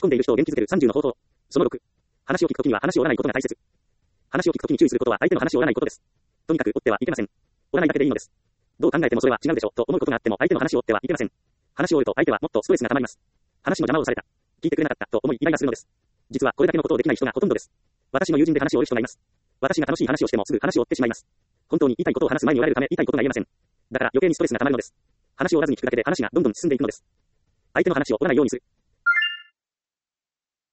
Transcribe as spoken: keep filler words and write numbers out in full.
込んでいる人を元気づけるさんじゅうの方法。そのろく。話を聞くときには話を折らないことが大切。話を聞くときに注意することは相手の話を折らないことです。とにかく折ってはいけません。折らないだけでいいのです。どう考えてもそれは違うでしょと思うことがあっても相手の話を折ってはいけません。話を折ると相手はもっとストレスが溜まります。話の邪魔をされた。聞いてくれなかったと思いイライラするのです。実はこれだけのことをできない人がほとんどです。私の友人で話を折る人がいます。私が楽しい話をしてもすぐ話を折ってしまいます。本当に言いたいことを話す前に折られるため言いたいことが言えません。だから余計にストレスが溜まるのです。話を折らずに聞くだけで話がどんどん進んでいくのです。相手の話を折らないようにする。